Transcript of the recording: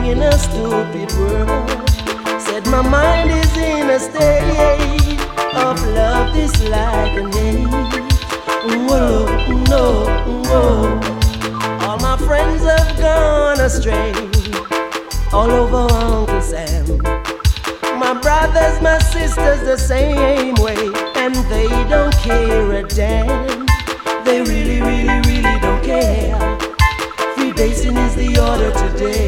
in a stupid world. Said my mind is in a state of love, dislike and hate. Whoa, no, whoa. All my friends have gone astray, all over Uncle Sam. My brothers, my sisters the same way, and they don't care a damn. They really, really, really don't care. Free basing is the order today.